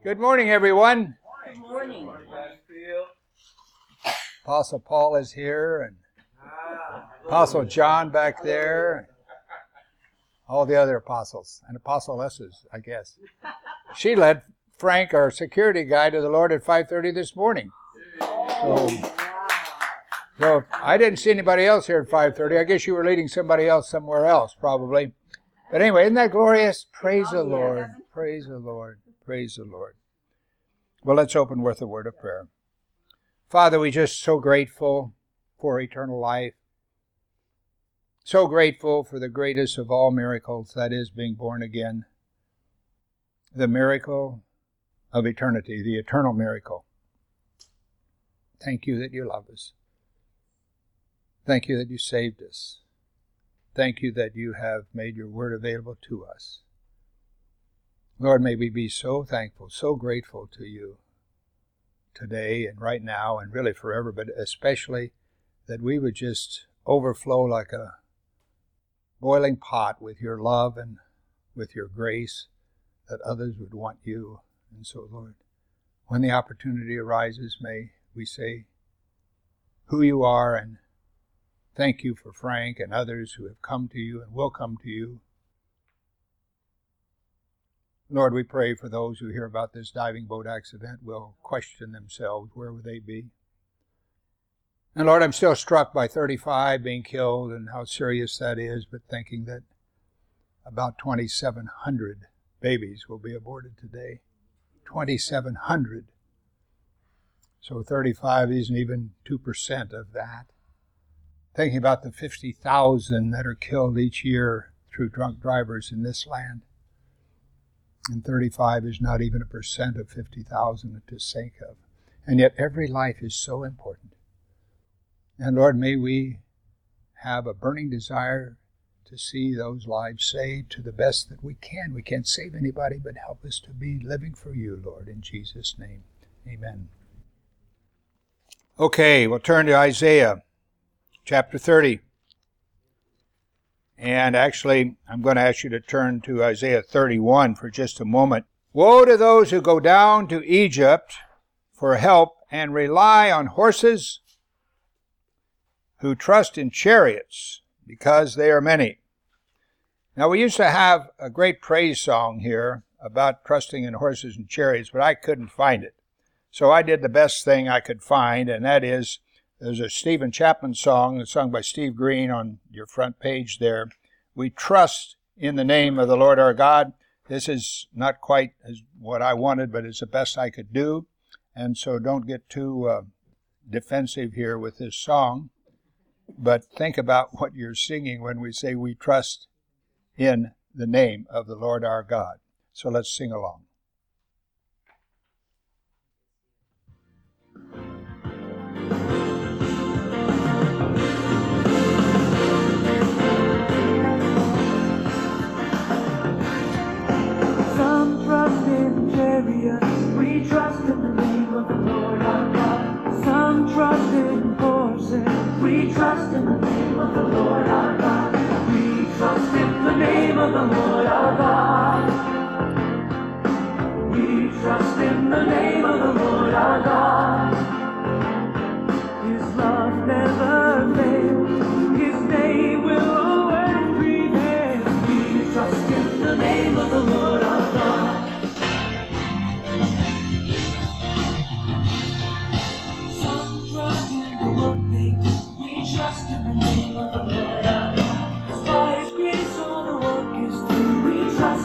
Good morning, everyone. Good morning. Apostle Paul is here, and Apostle John back there, all the other apostles, and apostolesses, I guess. She led Frank, our security guy, to the Lord at 5:30 this morning. So I didn't see anybody else here at 5:30. I guess you were leading somebody else somewhere else, probably. But anyway, isn't that glorious? Praise the Lord. Praise the Lord. Praise the Lord. Well, let's open with a word of prayer. Father, we're just so grateful for eternal life. So grateful for the greatest of all miracles, that is being born again. The miracle of eternity, the eternal miracle. Thank you that you love us. Thank you that you saved us. Thank you that you have made your word available to us. Lord, may we be so thankful, so grateful to you today and right now and really forever, but especially that we would just overflow like a boiling pot with your love and with your grace, that others would want you. And so, Lord, when the opportunity arises, may we say who you are and thank you for Frank and others who have come to you and will come to you. Lord, we pray for those who hear about this diving boat accident will question themselves, where would they be? And Lord, I'm still struck by 35 being killed and how serious that is, but thinking that about 2,700 babies will be aborted today. 2,700. So 35 isn't even 2% of that. Thinking about the 50,000 that are killed each year through drunk drivers in this land. And 35 is not even 1% of 50,000 to think of. And yet every life is so important. And Lord, may we have a burning desire to see those lives saved to the best that we can. We can't save anybody, but help us to be living for you, Lord, in Jesus' name. Amen. Okay, we'll turn to Isaiah chapter 30. And actually, I'm going to ask you to turn to Isaiah 31 for just a moment. Woe to those who go down to Egypt for help and rely on horses, who trust in chariots because they are many. Now, we used to have a great praise song here about trusting in horses and chariots, but I couldn't find it. So I did the best thing I could find, and that is, there's a Stephen Chapman song that's sung by Steve Green on your front page there. We trust in the name of the Lord our God. This is not quite as what I wanted, but it's the best I could do. And so don't get too defensive here with this song. But think about what you're singing when we say we trust in the name of the Lord our God. So let's sing along. Some trust in chariots, we trust in the name of the Lord our God. Some trust in horses, we trust in the name of the Lord our God. We trust in the name of the Lord our God. We trust in the name of the Lord our God. His love never fails, His name will always prevail. We trust in the name of the Lord our God. Some trust in the work they do, we trust in the name of the Lord our God. By His grace all the work is through, we trust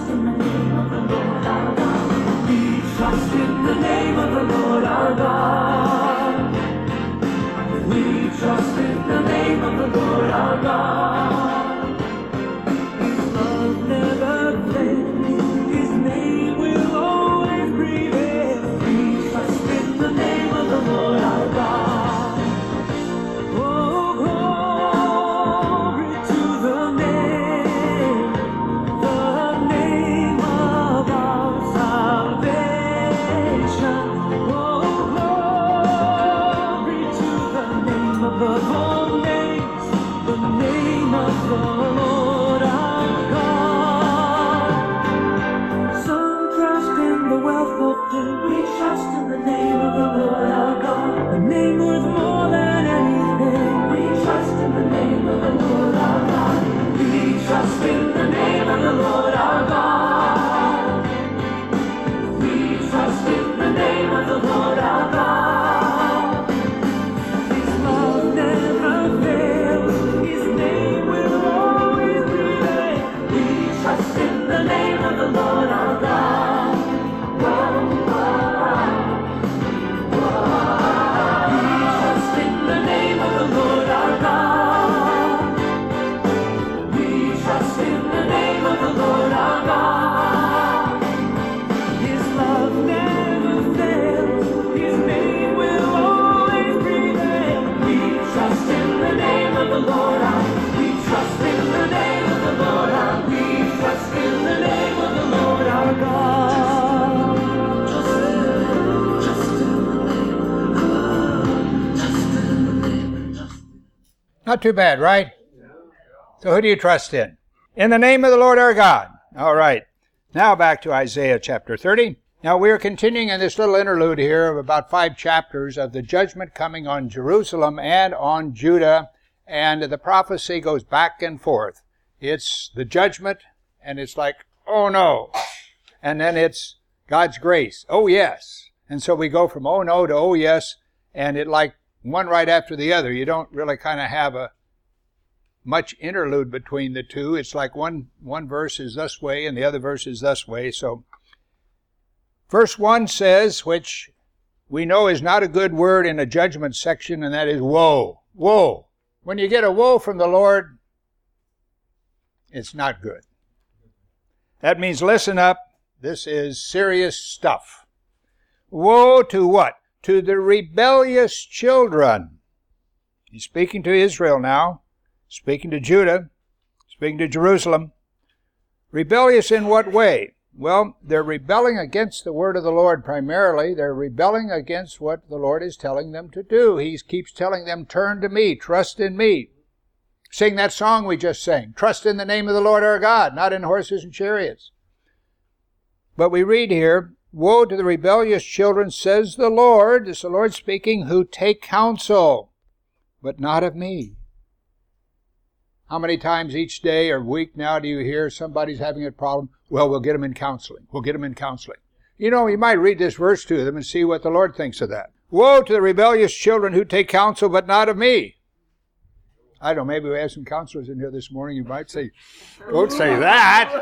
Not too bad, right? So who do you trust in? In the name of the Lord our God. All right. Now back to Isaiah chapter 30. Now we are continuing in this little interlude here of about 5 chapters of the judgment coming on Jerusalem and on Judah. And the prophecy goes back and forth. It's the judgment, and it's like, oh no. And then it's God's grace. Oh yes. And so we go from oh no to oh yes, and it like one right after the other. You don't really kind of have a much interlude between the two. It's like one verse is this way and the other verse is this way. So verse 1 says, which we know is not a good word in a judgment section, and that is woe. Woe. When you get a woe from the Lord, it's not good. That means listen up. This is serious stuff. Woe to what? To the rebellious children. He's speaking to Israel now, speaking to Judah, speaking to Jerusalem. Rebellious in what way? Well, they're rebelling against the word of the Lord primarily. They're rebelling against what the Lord is telling them to do. He keeps telling them, turn to me, trust in me. Sing that song we just sang. Trust in the name of the Lord our God, not in horses and chariots. But we read here, woe to the rebellious children, says the Lord, this is the Lord speaking, who take counsel, but not of me. How many times each day or week now do you hear somebody's having a problem? Well, we'll get them in counseling. We'll get them in counseling. You know, you might read this verse to them and see what the Lord thinks of that. Woe to the rebellious children who take counsel, but not of me. I don't know, maybe we have some counselors in here this morning. You might say, don't say that.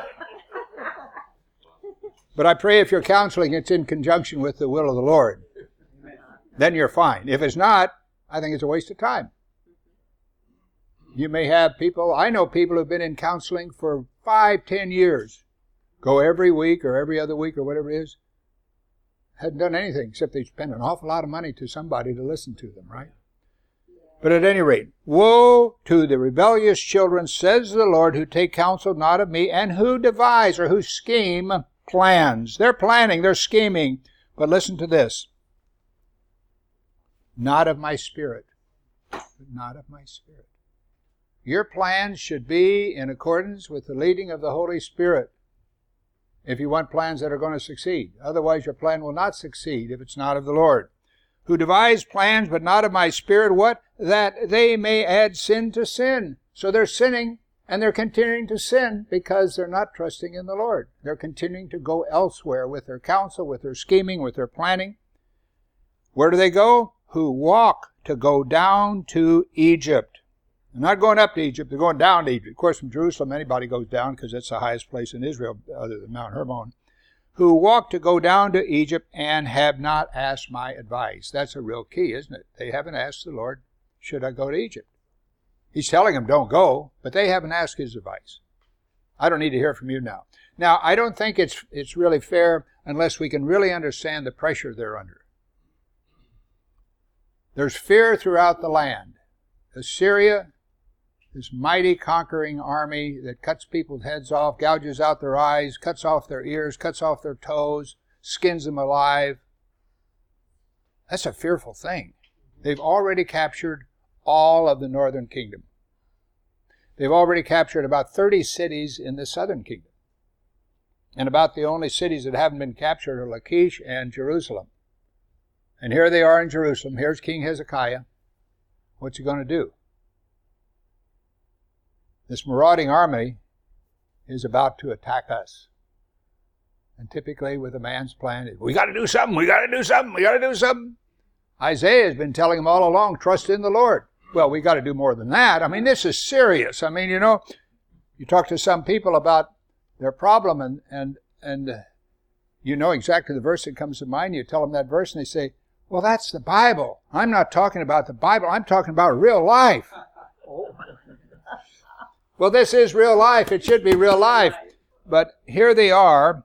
But I pray if you're counseling, it's in conjunction with the will of the Lord. Then you're fine. If it's not, I think it's a waste of time. You may have people, I know people who've been in counseling for 5-10 years. Go every week or every other week or whatever it is. Hadn't done anything except they spend an awful lot of money to somebody to listen to them, right? But at any rate, woe to the rebellious children, says the Lord, who take counsel not of me, and who devise or who scheme plans. They're planning, they're scheming. But listen to this. Not of my spirit. Not of my spirit. Your plans should be in accordance with the leading of the Holy Spirit if you want plans that are going to succeed. Otherwise, your plan will not succeed if it's not of the Lord. Who devise plans, but not of my spirit, what? That they may add sin to sin. So they're sinning, and they're continuing to sin because they're not trusting in the Lord. They're continuing to go elsewhere with their counsel, with their scheming, with their planning. Where do they go? Who walk to go down to Egypt. They're not going up to Egypt, they're going down to Egypt. Of course, from Jerusalem, anybody goes down because that's the highest place in Israel other than Mount Hermon. Who walk to go down to Egypt and have not asked my advice. That's a real key, isn't it? They haven't asked the Lord, should I go to Egypt? He's telling them, don't go, but they haven't asked his advice. I don't need to hear from you now. Now, I don't think it's really fair unless we can really understand the pressure they're under. There's fear throughout the land. Assyria, this mighty conquering army that cuts people's heads off, gouges out their eyes, cuts off their ears, cuts off their toes, skins them alive. That's a fearful thing. They've already captured all of the northern kingdom. They've already captured about 30 cities in the southern kingdom. And about the only cities that haven't been captured are Lachish and Jerusalem. And here they are in Jerusalem. Here's King Hezekiah. What's he going to do? This marauding army is about to attack us. And typically with a man's plan, we got to do something, we got to do something, we got to do something. Isaiah has been telling them all along, trust in the Lord. Well, we got to do more than that. I mean, this is serious. I mean, you know, you talk to some people about their problem and you know exactly the verse that comes to mind. You tell them that verse and they say, well, that's the Bible. I'm not talking about the Bible. I'm talking about real life. Well, this is real life. It should be real life. But here they are,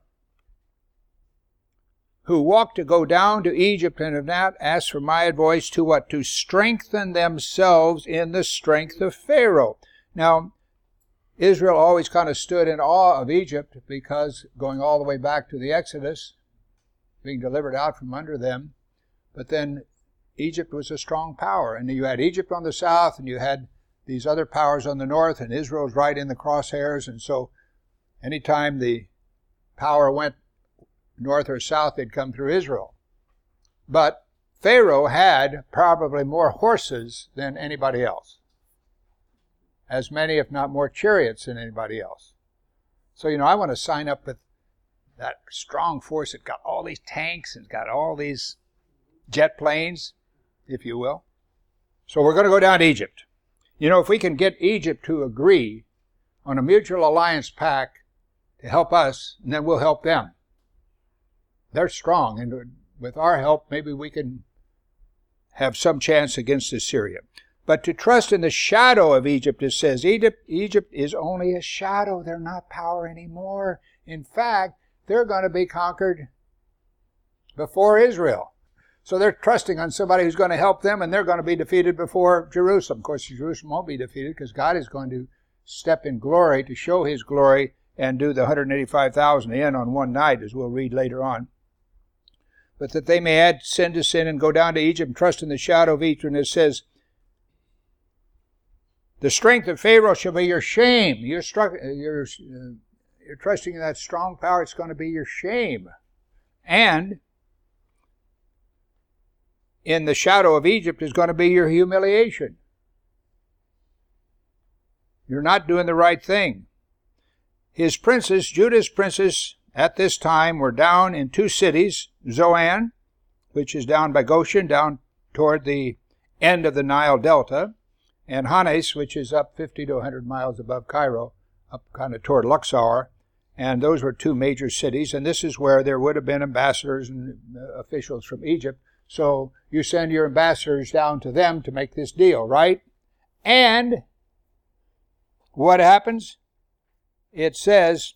who walk to go down to Egypt and have not asked for my advice to what? To strengthen themselves in the strength of Pharaoh. Now, Israel always kind of stood in awe of Egypt because going all the way back to the Exodus, being delivered out from under them, but then Egypt was a strong power. And you had Egypt on the south and you had these other powers on the north, and Israel's right in the crosshairs, and so anytime the power went north or south, they'd come through Israel. But Pharaoh had probably more horses than anybody else. As many, if not more, chariots than anybody else. So, I want to sign up with that strong force that got all these tanks and got all these jet planes, if you will. So we're going to go down to Egypt. If we can get Egypt to agree on a mutual alliance pact to help us, and then we'll help them. They're strong, and with our help, maybe we can have some chance against Assyria. But to trust in the shadow of Egypt, it says, Egypt is only a shadow. They're not power anymore. In fact, they're going to be conquered before Israel. So they're trusting on somebody who's going to help them, and they're going to be defeated before Jerusalem. Of course, Jerusalem won't be defeated because God is going to step in glory to show His glory and do the 185,000 in on one night, as we'll read later on. But that they may add sin to sin and go down to Egypt and trust in the shadow of Egypt. And it says, the strength of Pharaoh shall be your shame. You're trusting in that strong power. It's going to be your shame. And in the shadow of Egypt is going to be your humiliation. You're not doing the right thing. His princes, Judah's princes, at this time were down in two cities, Zoan, which is down by Goshen, down toward the end of the Nile Delta, and Hanes, which is up 50 to 100 miles above Cairo, up kind of toward Luxor. And those were two major cities, and this is where there would have been ambassadors and officials from Egypt. So you send your ambassadors down to them to make this deal, right? And what happens? It says,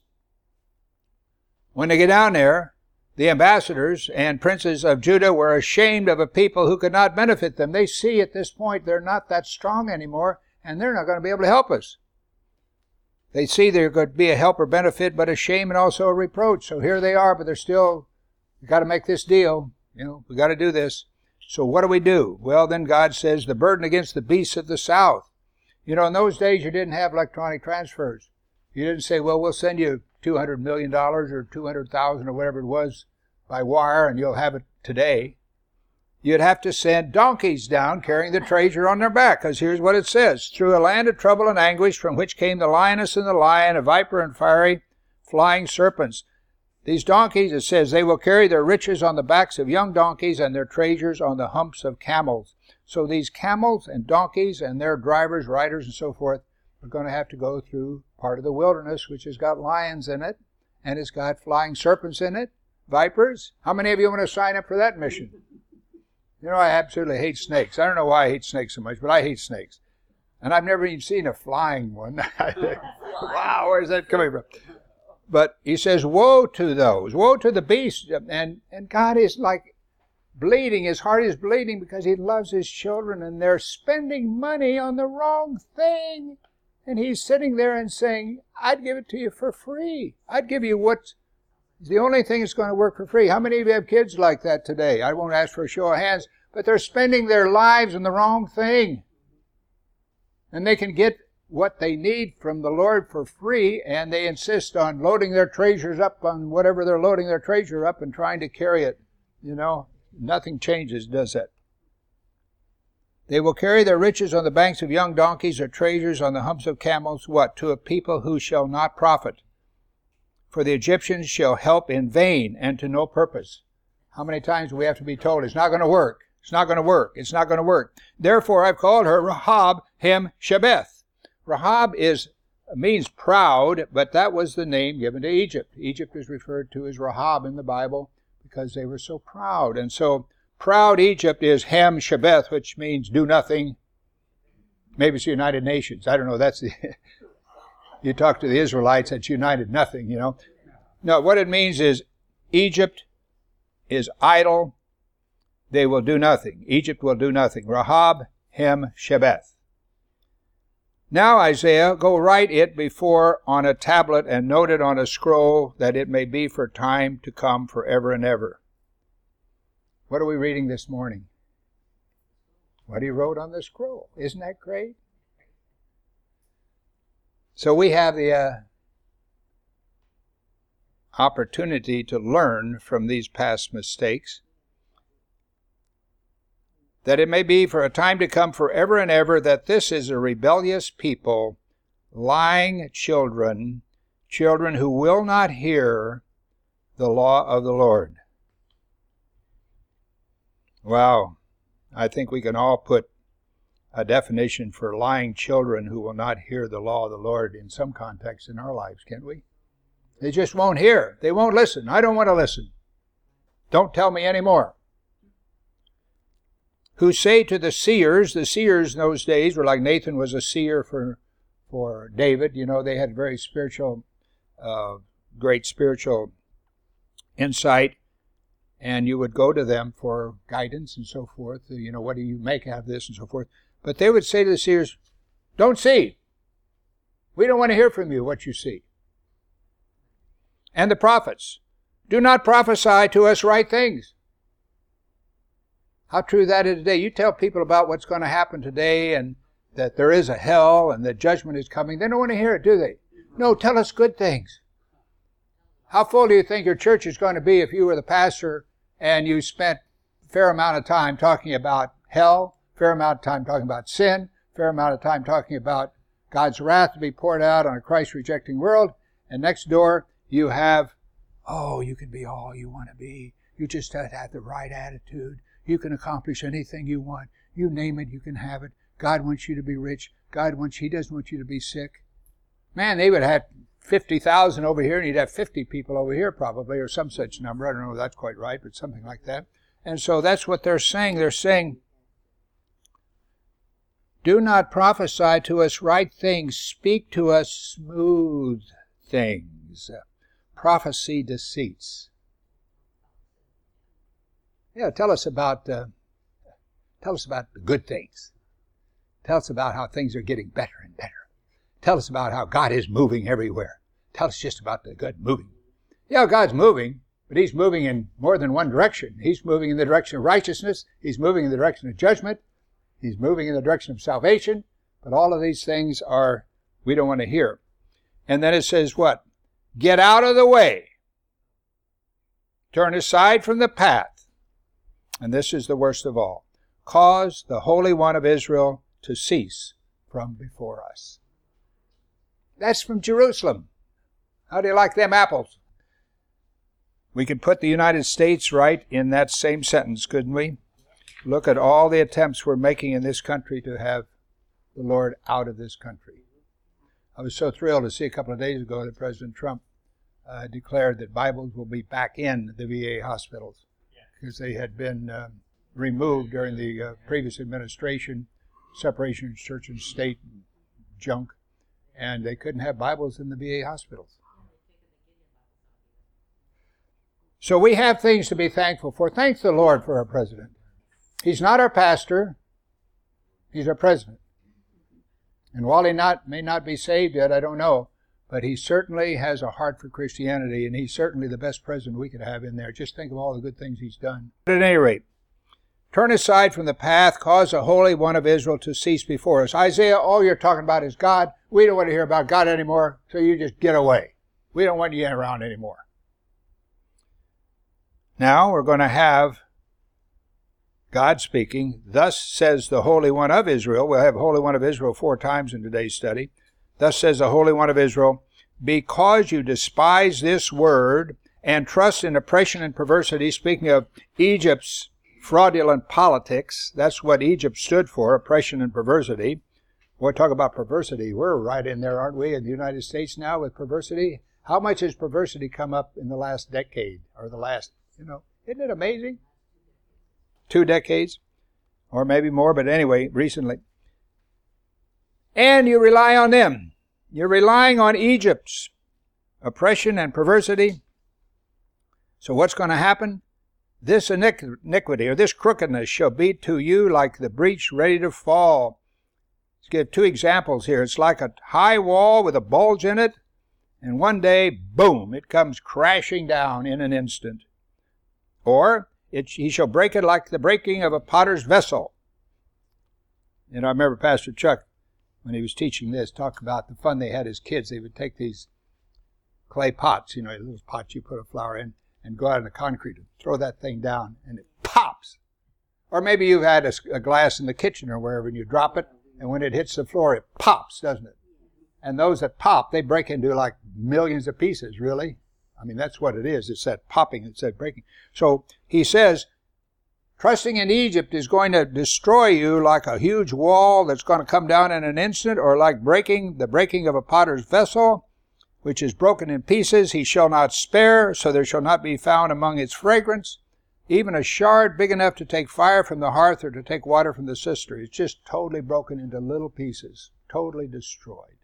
when they get down there, the ambassadors and princes of Judah were ashamed of a people who could not benefit them. They see at this point they're not that strong anymore, and they're not going to be able to help us. They see there could be a help or benefit, but a shame and also a reproach. So here they are, but they're still, we've got to make this deal. We've got to do this. So what do? Well, then God says, the burden against the beasts of the south. In those days you didn't have electronic transfers. You didn't say, well, we'll send you $200 million or 200,000 or whatever it was by wire, and you'll have it today. You'd have to send donkeys down carrying the treasure on their back, because here's what it says. Through a land of trouble and anguish, from which came the lioness and the lion, a viper and fiery flying serpents. These donkeys, it says, they will carry their riches on the backs of young donkeys and their treasures on the humps of camels. So these camels and donkeys and their drivers, riders, and so forth are going to have to go through part of the wilderness, which has got lions in it, and it's got flying serpents in it, vipers. How many of you want to sign up for that mission? I absolutely hate snakes. I don't know why I hate snakes so much, but I hate snakes. And I've never even seen a flying one. Wow, where's that coming from? But he says, woe to those, woe to the beasts. And God is like bleeding. His heart is bleeding because He loves His children, and they're spending money on the wrong thing. And He's sitting there and saying, I'd give it to you for free. I'd give you what's the only thing that's going to work for free. How many of you have kids like that today? I won't ask for a show of hands, but they're spending their lives on the wrong thing. And they can get what they need from the Lord for free, and they insist on loading their treasures up on whatever they're loading their treasure up and trying to carry it. Nothing changes, does it? They will carry their riches on the banks of young donkeys, or treasures on the humps of camels. What? To a people who shall not profit. For the Egyptians shall help in vain and to no purpose. How many times do we have to be told, it's not going to work, it's not going to work, it's not going to work. Therefore I've called her Rahab Hem Shebeth. Rahab means proud, but that was the name given to Egypt. Egypt is referred to as Rahab in the Bible because they were so proud. And so proud Egypt is Hem Shebeth, which means do nothing. Maybe it's the United Nations. I don't know. That's the... You talk to the Israelites, that's united nothing, No, what it means is Egypt is idle. They will do nothing. Egypt will do nothing. Rahab Hem Shebeth. Now, Isaiah, go write it before on a tablet and note it on a scroll, that it may be for time to come forever and ever. What are we reading this morning? What He wrote on the scroll. Isn't that great? So we have the opportunity to learn from these past mistakes, that it may be for a time to come forever and ever that this is a rebellious people, lying children, children who will not hear the law of the Lord. Wow, I think we can all put a definition for lying children who will not hear the law of the Lord in some context in our lives, can't we? They just won't hear. They won't listen. I don't want to listen. Don't tell me anymore. Who say to the seers in those days were like Nathan was a seer for David. You know, they had very spiritual, great spiritual insight, and you would go to them for guidance and so forth. You know, what do you make out of this and so forth. But they would say to the seers, don't see. We don't want to hear from you what you see. And the prophets, do not prophesy to us right things. How true that is today. You tell people about what's going to happen today and that there is a hell and that judgment is coming. They don't want to hear it, do they? No, tell us good things. How full do you think your church is going to be if you were the pastor and you spent a fair amount of time talking about hell, fair amount of time talking about sin, fair amount of time talking about God's wrath to be poured out on a Christ-rejecting world, and next door you have, oh, you can be all you want to be. You just have to have the right attitude. You can accomplish anything you want. You name it, you can have it. God wants you to be rich. He doesn't want you to be sick. Man, they would have 50,000 over here, and you'd have 50 people over here probably, or some such number. I don't know if that's quite right, but something like that. And so that's what they're saying. They're saying, do not prophesy to us right things. Speak to us smooth things. Prophecy deceits. Yeah, tell us about the good things. Tell us about how things are getting better and better. Tell us about how God is moving everywhere. Tell us just about the good moving. Yeah, God's moving, but He's moving in more than one direction. He's moving in the direction of righteousness. He's moving in the direction of judgment. He's moving in the direction of salvation. But all of these things we don't want to hear. And then it says what? Get out of the way. Turn aside from the path. And this is the worst of all. Cause the Holy One of Israel to cease from before us. That's from Jerusalem. How do you like them apples? We could put the United States right in that same sentence, couldn't we? Look at all the attempts we're making in this country to have the Lord out of this country. I was so thrilled to see a couple of days ago that President Trump declared that Bibles will be back in the VA hospitals because they had been removed during the previous administration, separation of church and state junk, and they couldn't have Bibles in the VA hospitals. So we have things to be thankful for. Thank the Lord for our president. He's not our pastor. He's our president. And while he may not be saved yet, I don't know, but he certainly has a heart for Christianity, and he's certainly the best president we could have in there. Just think of all the good things he's done. But at any rate, turn aside from the path, cause the Holy One of Israel to cease before us. Isaiah, all you're talking about is God. We don't want to hear about God anymore, so you just get away. We don't want you around anymore. Now we're going to have God speaking, thus says the Holy One of Israel. We'll have Holy One of Israel 4 times in today's study. Thus says the Holy One of Israel, because you despise this word and trust in oppression and perversity, speaking of Egypt's fraudulent politics, that's what Egypt stood for, oppression and perversity. Boy, talk about perversity. We're right in there, aren't we, in the United States now with perversity? How much has perversity come up in the last decade or the last, isn't it amazing? 2 decades, or maybe more, but anyway, recently. And you rely on them. You're relying on Egypt's oppression and perversity. So what's going to happen? This iniquity, or this crookedness, shall be to you like the breach ready to fall. Let's give 2 examples here. It's like a high wall with a bulge in it, and one day, boom, it comes crashing down in an instant. Or, he shall break it like the breaking of a potter's vessel. And I remember Pastor Chuck when he was teaching this, talked about the fun they had as kids. They would take these clay pots, little pots you put a flower in, and go out in the concrete and throw that thing down, and it pops. Or maybe you've had a glass in the kitchen or wherever, and you drop it, and when it hits the floor, it pops, doesn't it? And those that pop, they break into like millions of pieces, really. I mean, that's what it is. It's that popping, it's that breaking. So he says, trusting in Egypt is going to destroy you like a huge wall that's going to come down in an instant, or like the breaking of a potter's vessel, which is broken in pieces. He shall not spare, so there shall not be found among its fragrance even a shard big enough to take fire from the hearth or to take water from the cistern. It's just totally broken into little pieces, totally destroyed.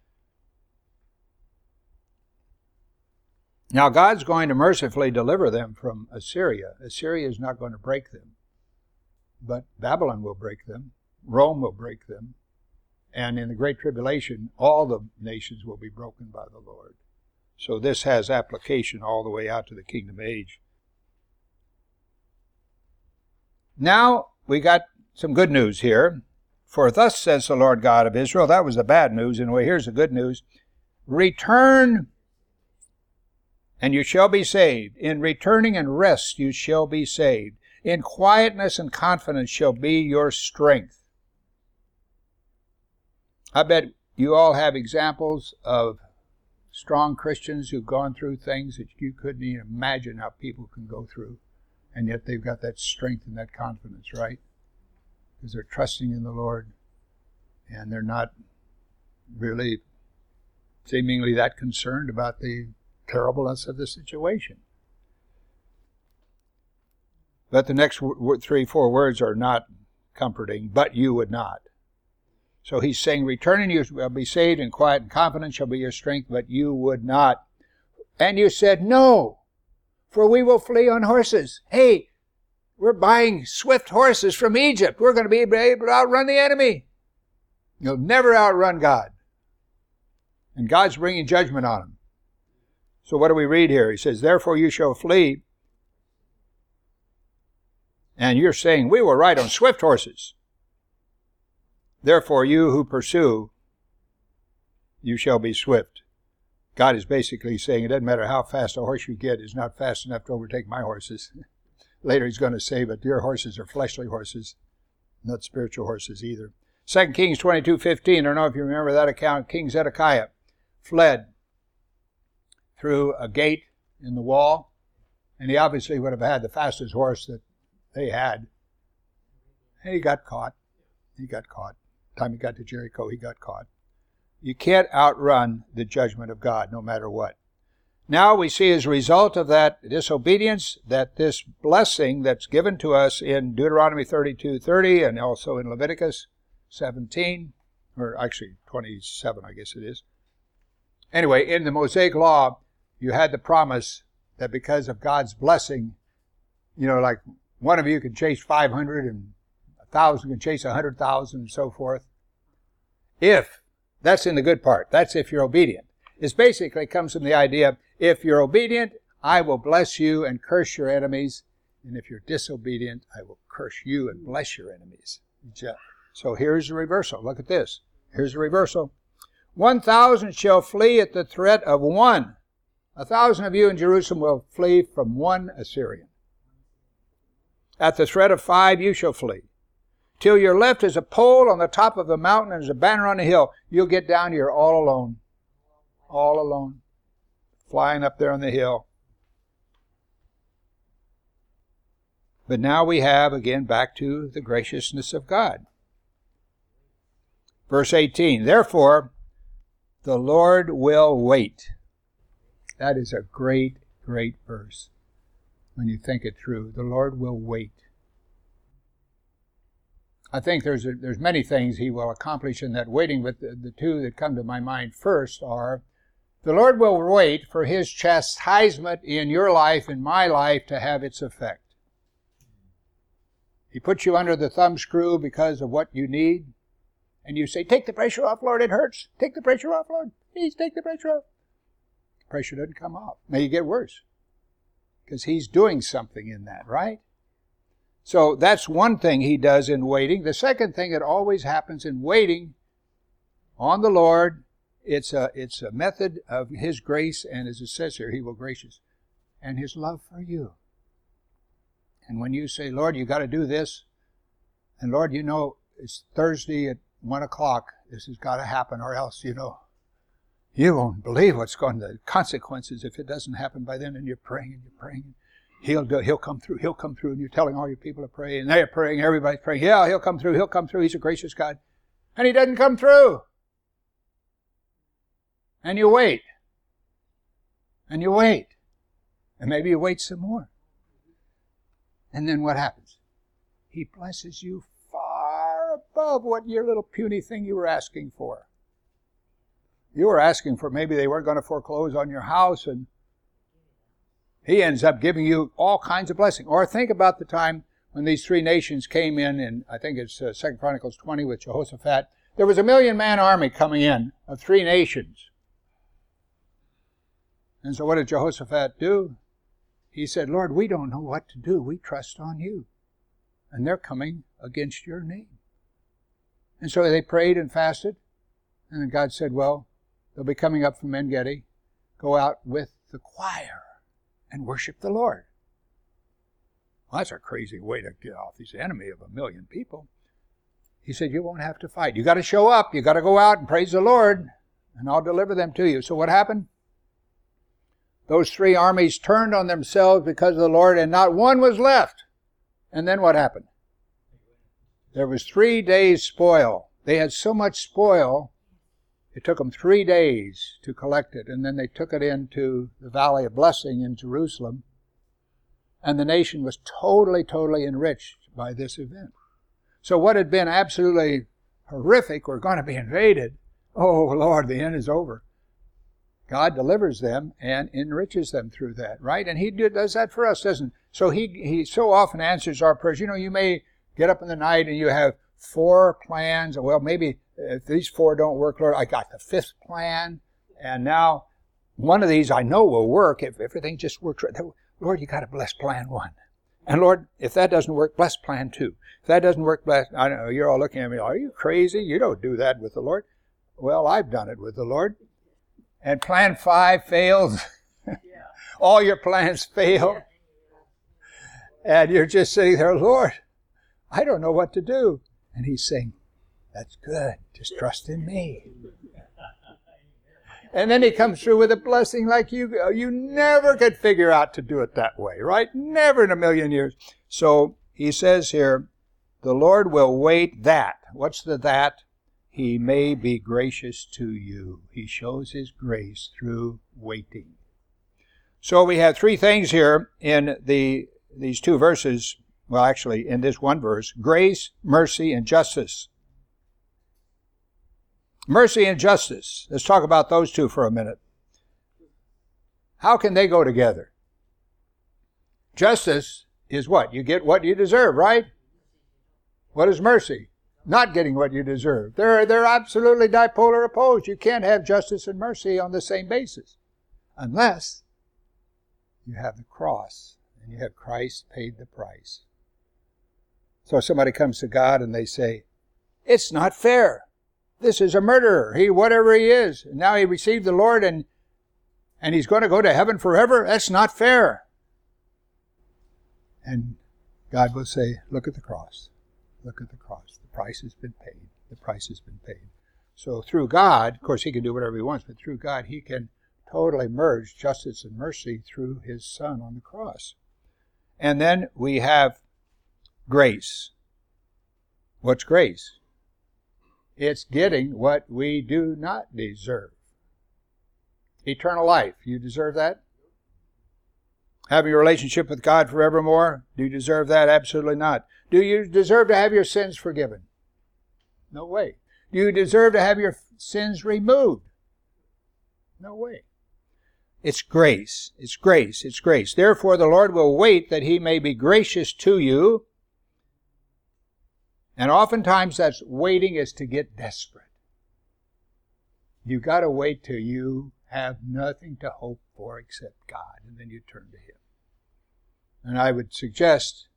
Now God's going to mercifully deliver them from Assyria. Assyria is not going to break them, but Babylon will break them. Rome will break them. And in the Great Tribulation, all the nations will be broken by the Lord. So this has application all the way out to the kingdom age. Now we got some good news here. For thus says the Lord God of Israel. That was the bad news. Anyway, here's the good news. Return, and you shall be saved. In returning and rest you shall be saved. In quietness and confidence shall be your strength. I bet you all have examples of strong Christians who've gone through things that you couldn't even imagine how people can go through. And yet they've got that strength and that confidence, right? Because they're trusting in the Lord. And they're not really seemingly that concerned about the terribleness of the situation. But the next 3-4 words are not comforting. But you would not. So he's saying, returning you will be saved, and quiet and confident shall be your strength, but you would not. And you said, no, for we will flee on horses. Hey, we're buying swift horses from Egypt. We're going to be able to outrun the enemy. You'll never outrun God. And God's bringing judgment on them. So what do we read here? He says, therefore you shall flee. And you're saying, we will ride on swift horses. Therefore, you who pursue, you shall be swift. God is basically saying it doesn't matter how fast a horse you get, it's not fast enough to overtake my horses. Later he's going to say, but your horses are fleshly horses, not spiritual horses either. 2 Kings 22:15, I don't know if you remember that account. King Zedekiah fled through a gate in the wall, and he obviously would have had the fastest horse that they had. And he got caught. By the time he got to Jericho, he got caught. You can't outrun the judgment of God, no matter what. Now we see as a result of that disobedience, that this blessing that's given to us in Deuteronomy 32:30 and also in Leviticus 17, or actually 27, I guess it is. Anyway, in the Mosaic Law, you had the promise that because of God's blessing, like one of you can chase 500 and 1,000 can chase 100,000 and so forth. If, that's in the good part, that's if you're obedient. It basically comes from the idea, if you're obedient, I will bless you and curse your enemies. And if you're disobedient, I will curse you and bless your enemies. So here's the reversal. Look at this. Here's the reversal. 1,000 shall flee at the threat of one. 1,000 of you in Jerusalem will flee from one Assyrian. At the threat of 5 you shall flee. Till your left is a pole on the top of the mountain and there's a banner on the hill. You'll get down here all alone. All alone. Flying up there on the hill. But now we have, again, back to the graciousness of God. Verse 18, therefore, the Lord will wait. That is a great, great verse. When you think it through, the Lord will wait. I think there's many things he will accomplish in that waiting, but the two that come to my mind first are, the Lord will wait for his chastisement in your life, in my life, to have its effect. He puts you under the thumb screw because of what you need, and you say, take the pressure off, Lord, it hurts. Take the pressure off, Lord. Please take the pressure off. The pressure doesn't come off. May you get worse, because he's doing something in that, right? So that's one thing he does in waiting. The second thing that always happens in waiting on the Lord. It's a method of His grace, and as it says here, He will gracious, and His love for you. And when you say, Lord, you got to do this, and Lord, you know, it's Thursday at 1 o'clock, this has got to happen, or else, you know, you won't believe what's going to, the consequences if it doesn't happen by then, and you're praying and you're praying. He'll come through, and you're telling all your people to pray, and they're praying, everybody's praying, yeah, He'll come through, He's a gracious God. And He doesn't come through. And you wait. And you wait. And maybe you wait some more. And then what happens? He blesses you far above what your little puny thing you were asking for. You were asking for maybe they weren't going to foreclose on your house, and He ends up giving you all kinds of blessing. Or think about the time when these three nations came in, and I think it's 2 Chronicles 20 with Jehoshaphat. There was a 1,000,000-man army coming in of three nations. And so what did Jehoshaphat do? He said, Lord, we don't know what to do. We trust on you. And they're coming against your name. And so they prayed and fasted. And then God said, well, they'll be coming up from En-Gedi. Go out with the choir and worship the Lord. Well, that's a crazy way to get off this enemy of 1,000,000 people. He said, you won't have to fight. You got to show up. You got to go out and praise the Lord, and I'll deliver them to you. So what happened? Those three armies turned on themselves because of the Lord, and not one was left. And then what happened? There was 3 days spoil. They had so much spoil, it took them 3 days to collect it, and then they took it into the Valley of Blessing in Jerusalem, and the nation was totally enriched by this event. So what had been absolutely horrific, we're going to be invaded. Oh, Lord, the end is over. God delivers them and enriches them through that, right? And He does that for us, doesn't He? So He so often answers our prayers. You know, you may get up in the night and you have 4 plans. Well, maybe if these 4 don't work, Lord, I got the 5th plan. And now one of these I know will work if everything just works right. Lord, you got to bless plan 1. And Lord, if that doesn't work, bless plan 2. If that doesn't work, bless, I know, you're all looking at me, are you crazy? You don't do that with the Lord. Well, I've done it with the Lord. And plan 5 fails. All your plans fail. And you're just sitting there, Lord, I don't know what to do. And He's saying, that's good. Just trust in me. And then He comes through with a blessing like you never could figure out to do it that way, right? Never in 1,000,000 years. So He says here, the Lord will wait that. What's the that? He may be gracious to you. He shows His grace through waiting. So we have 3 things here in these 2 verses. Well, actually, in this one verse, grace, mercy, and justice. Mercy and justice. Let's talk about those 2 for a minute. How can they go together? Justice is what? You get what you deserve, right? What is mercy? Not getting what you deserve. They're absolutely dipolar opposed. You can't have justice and mercy on the same basis unless you have the cross and you have Christ paid the price. So somebody comes to God and they say, it's not fair. This is a murderer. Whatever he is. And now he received the Lord and he's going to go to heaven forever. That's not fair. And God will say, look at the cross. Look at the cross. The price has been paid. The price has been paid. So through God, of course He can do whatever He wants, but through God He can totally merge justice and mercy through His Son on the cross. And then we have grace. What's grace? It's getting what we do not deserve. Eternal life. You deserve that? Having a relationship with God forevermore. Do you deserve that? Absolutely not. Do you deserve to have your sins forgiven? No way. Do you deserve to have your sins removed? No way. It's grace. It's grace. It's grace. Therefore the Lord will wait that He may be gracious to you. And oftentimes that's waiting is to get desperate. You've got to wait till you have nothing to hope for except God, and then you turn to Him. And I would suggest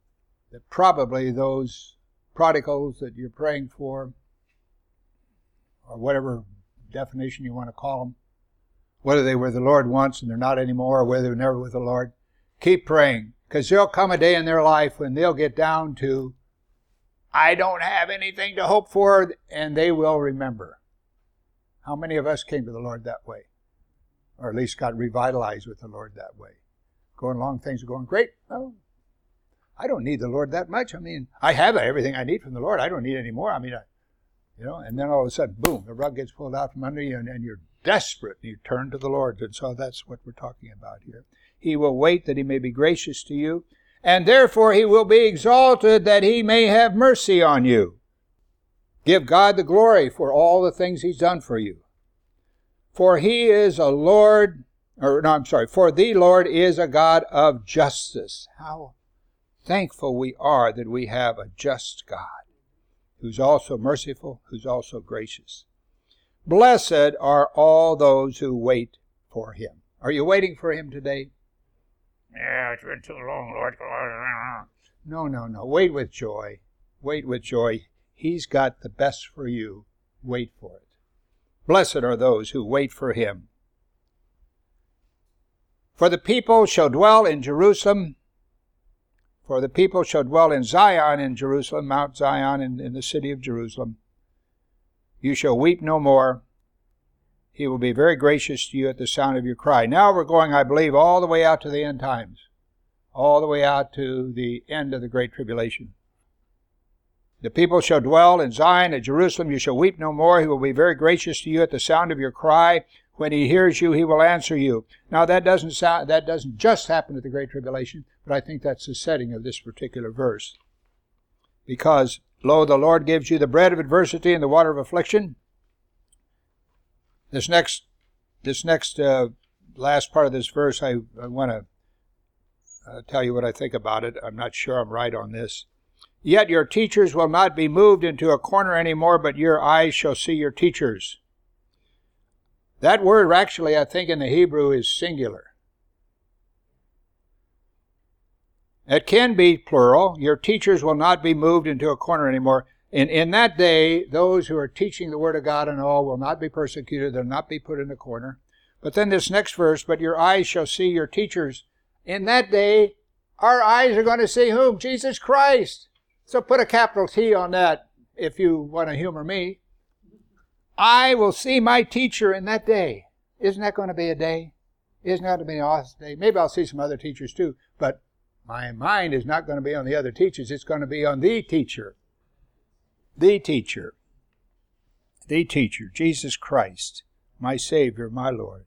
that probably those prodigals that you're praying for, or whatever definition you want to call them, whether they were the Lord once and they're not anymore, or whether they were never with the Lord, keep praying, because there'll come a day in their life when they'll get down to, I don't have anything to hope for, and they will remember. How many of us came to the Lord that way? Or at least got revitalized with the Lord that way? Going along, things are going great. Oh, I don't need the Lord that much. I mean, I have everything I need from the Lord. I don't need any more. I mean, and then all of a sudden, boom, the rug gets pulled out from under you, and you're desperate, and you turn to the Lord. And so that's what we're talking about here. He will wait that he may be gracious to you, and therefore he will be exalted that he may have mercy on you. Give God the glory for all the things he's done for you. For he is a Lord, for the Lord is a God of justice. How thankful we are that we have a just God, who's also merciful, who's also gracious. Blessed are all those who wait for him. Are you waiting for him today? Yeah, it's been too long, Lord. No. Wait with joy. Wait with joy. He's got the best for you. Wait for it. Blessed are those who wait for him. For the people shall dwell in Jerusalem. For the people shall dwell in Zion in Jerusalem, Mount Zion in the city of Jerusalem. You shall weep no more. He will be very gracious to you at the sound of your cry. Now we're going, I believe, all the way out to the end times. All the way out to the end of the Great Tribulation. The people shall dwell in Zion at Jerusalem. You shall weep no more. He will be very gracious to you at the sound of your cry. When he hears you, he will answer you. Now that doesn't just happen at the Great Tribulation, but I think that's the setting of this particular verse. Because, lo, the Lord gives you the bread of adversity and the water of affliction. This next last part of this verse, I want to tell you what I think about it. I'm not sure I'm right on this. Yet your teachers will not be moved into a corner anymore, but your eyes shall see your teachers. That word actually, I think, in the Hebrew is singular. It can be plural. Your teachers will not be moved into a corner anymore. In that day, those who are teaching the Word of God and all will not be persecuted. They'll not be put in a corner. But then this next verse, but your eyes shall see your teachers. In that day, our eyes are going to see whom? Jesus Christ. So put a capital T on that if you want to humor me. I will see my teacher in that day. Isn't that going to be a day? Isn't that going to be an awesome day? Maybe I'll see some other teachers too, but my mind is not going to be on the other teachers. It's going to be on the teacher. The teacher. The teacher, Jesus Christ, my Savior, my Lord.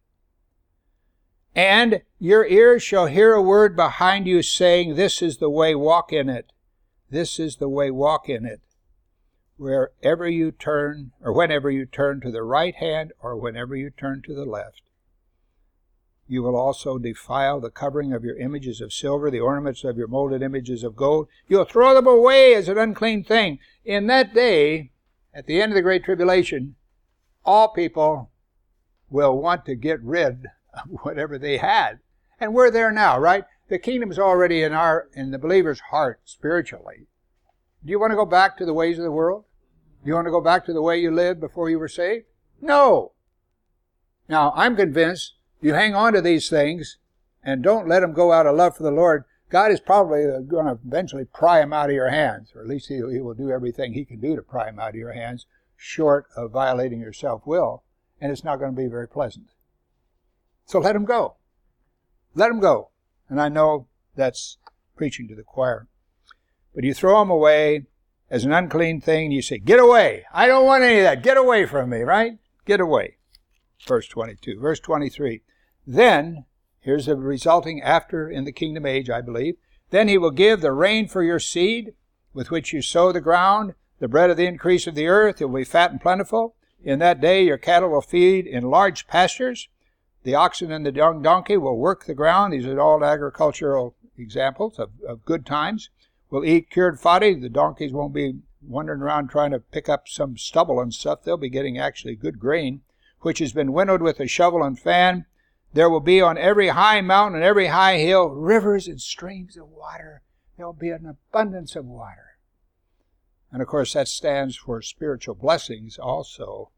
And your ears shall hear a word behind you saying, this is the way, walk in it. This is the way, walk in it. Wherever you turn, or whenever you turn to the right hand, or whenever you turn to the left. You will also defile the covering of your images of silver, the ornaments of your molded images of gold. You'll throw them away as an unclean thing. In that day, at the end of the Great Tribulation, all people will want to get rid of whatever they had. And we're there now, right? The kingdom's already in the believer's heart spiritually. Do you want to go back to the ways of the world? Do you want to go back to the way you lived before you were saved? No. Now, I'm convinced you hang on to these things and don't let them go out of love for the Lord, God is probably going to eventually pry them out of your hands, or at least he will do everything he can do to pry them out of your hands, short of violating your self-will, and it's not going to be very pleasant. So let them go. Let them go. And I know that's preaching to the choir. But you throw them away as an unclean thing, and you say, get away. I don't want any of that. Get away from me, right? Get away. Verse 22. Verse 23. Then, here's the resulting after in the kingdom age, I believe. Then he will give the rain for your seed, with which you sow the ground, the bread of the increase of the earth. It will be fat and plentiful. In that day your cattle will feed in large pastures. The oxen and the young donkey will work the ground. These are all agricultural examples of good times. Will eat cured fodder. The donkeys won't be wandering around trying to pick up some stubble and stuff. They'll be getting actually good grain, which has been winnowed with a shovel and fan. There will be on every high mountain and every high hill rivers and streams of water. There will be an abundance of water. And of course that stands for spiritual blessings also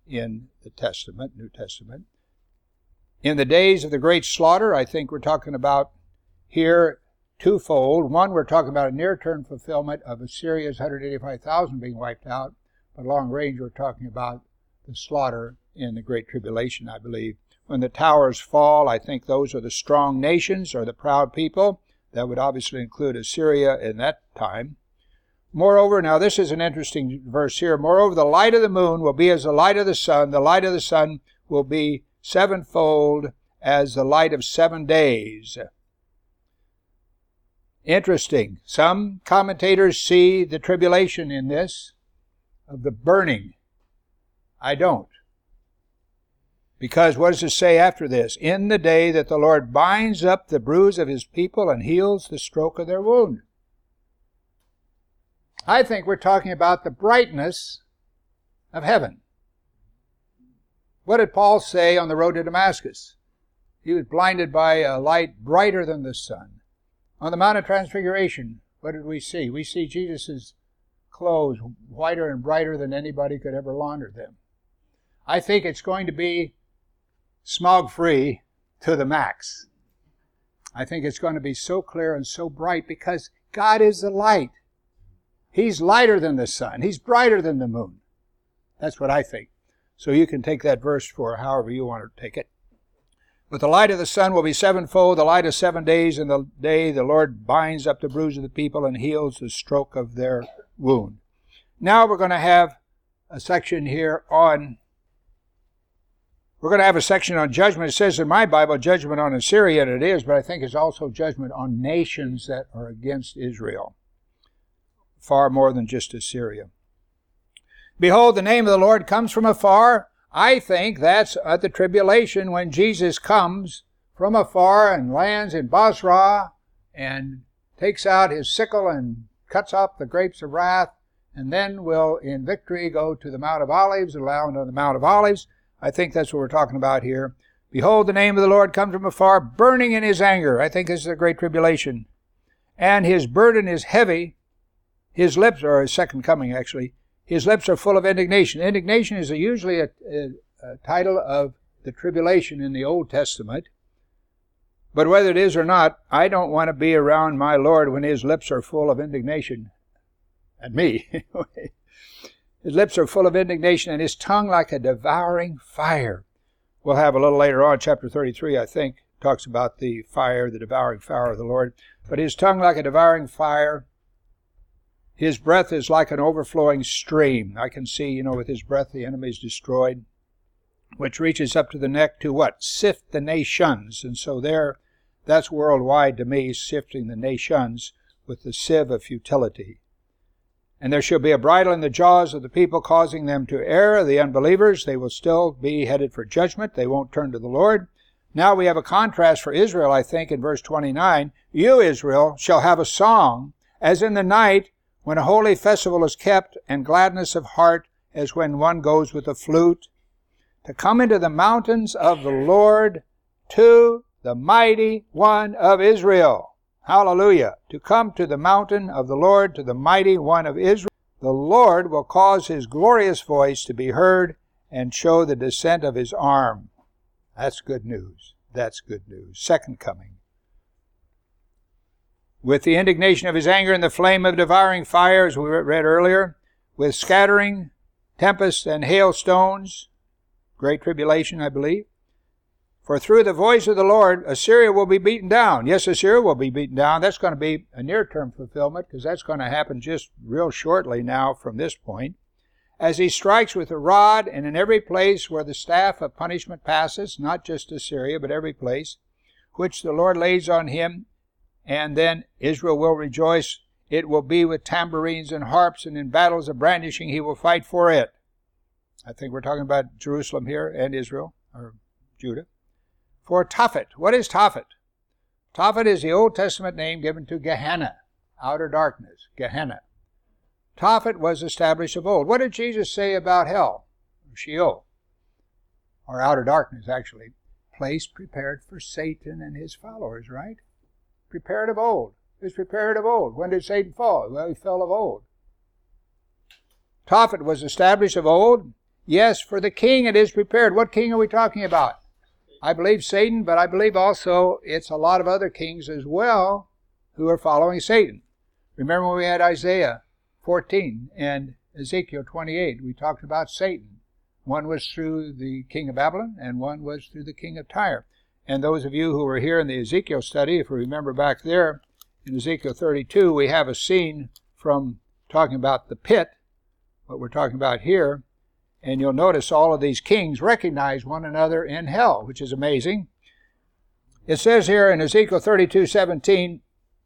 in the Testament, New Testament. In the days of the great slaughter, I think we're talking about here twofold. One, we're talking about a near-term fulfillment of Assyria's 185,000 being wiped out. But long range, we're talking about the slaughter in the Great Tribulation, I believe. When the towers fall, I think those are the strong nations or the proud people. That would obviously include Assyria in that time. Moreover, now this is an interesting verse here. Moreover, the light of the moon will be as the light of the sun. The light of the sun will be sevenfold as the light of 7 days. Interesting. Some commentators see the tribulation in this, of the burning. I don't. Because what does it say after this? In the day that the Lord binds up the bruise of his people and heals the stroke of their wound. I think we're talking about the brightness of heaven. What did Paul say on the road to Damascus? He was blinded by a light brighter than the sun. On the Mount of Transfiguration, what did we see? We see Jesus' clothes whiter and brighter than anybody could ever launder them. I think it's going to be smog-free to the max. I think it's going to be so clear and so bright because God is the light. He's lighter than the sun. He's brighter than the moon. That's what I think. So you can take that verse for however you want to take it. But the light of the sun will be sevenfold, the light of 7 days, and the day the Lord binds up the bruise of the people and heals the stroke of their wound. Now we're going to have a section here on judgment. It says in my Bible, judgment on Assyria, and it is, but I think it's also judgment on nations that are against Israel. Far more than just Assyria. Behold, the name of the Lord comes from afar. I think that's at the tribulation when Jesus comes from afar and lands in Basra and takes out his sickle and cuts off the grapes of wrath, and then will in victory go to the Mount of Olives and land on the Mount of Olives. I think that's what we're talking about here. Behold, the name of the Lord comes from afar, burning in his anger. I think this is a great tribulation. And his burden is heavy. His lips, or his second coming actually, his lips are full of indignation. Indignation is usually a title of the tribulation in the Old Testament. But whether it is or not, I don't want to be around my Lord when his lips are full of indignation. At me. His lips are full of indignation and his tongue like a devouring fire. We'll have a little later on, chapter 33, I think, talks about the fire, the devouring fire of the Lord. But his tongue like a devouring fire. His breath is like an overflowing stream. I can see, with his breath the enemy is destroyed, which reaches up to the neck to what? Sift the nations. And so that's worldwide to me, sifting the nations with the sieve of futility. And there shall be a bridle in the jaws of the people, causing them to err. The unbelievers, they will still be headed for judgment. They won't turn to the Lord. Now we have a contrast for Israel, I think, in verse 29. You, Israel, shall have a song, as in the night, when a holy festival is kept, and gladness of heart as when one goes with a flute, to come into the mountains of the Lord, to the mighty one of Israel. Hallelujah. To come to the mountain of the Lord, to the mighty one of Israel. The Lord will cause his glorious voice to be heard and show the descent of his arm. That's good news. That's good news. Second coming. With the indignation of his anger and the flame of devouring fire, as we read earlier, with scattering, tempest, and hailstones, great tribulation, I believe. For through the voice of the Lord, Assyria will be beaten down. Yes, Assyria will be beaten down. That's going to be a near-term fulfillment, because that's going to happen just real shortly now from this point. As he strikes with a rod, and in every place where the staff of punishment passes, not just Assyria, but every place, which the Lord lays on him, and then Israel will rejoice. It will be with tambourines and harps, and in battles of brandishing he will fight for it. I think we're talking about Jerusalem here and Israel, or Judah. For Tophet. What is Tophet? Tophet is the Old Testament name given to Gehenna, outer darkness, Gehenna. Tophet was established of old. What did Jesus say about hell? Sheol, or outer darkness, actually. Place prepared for Satan and his followers, right? Prepared of old. It was prepared of old. When did Satan fall? Well, he fell of old. Tophet was established of old. Yes, for the king it is prepared. What king are we talking about? I believe Satan, but I believe also it's a lot of other kings as well who are following Satan. Remember when we had Isaiah 14 and Ezekiel 28, we talked about Satan. One was through the king of Babylon, and one was through the king of Tyre. And those of you who were here in the Ezekiel study, if you remember back there, in Ezekiel 32, we have a scene from talking about the pit, what we're talking about here, and you'll notice all of these kings recognize one another in hell, which is amazing. It says here in Ezekiel 32:17,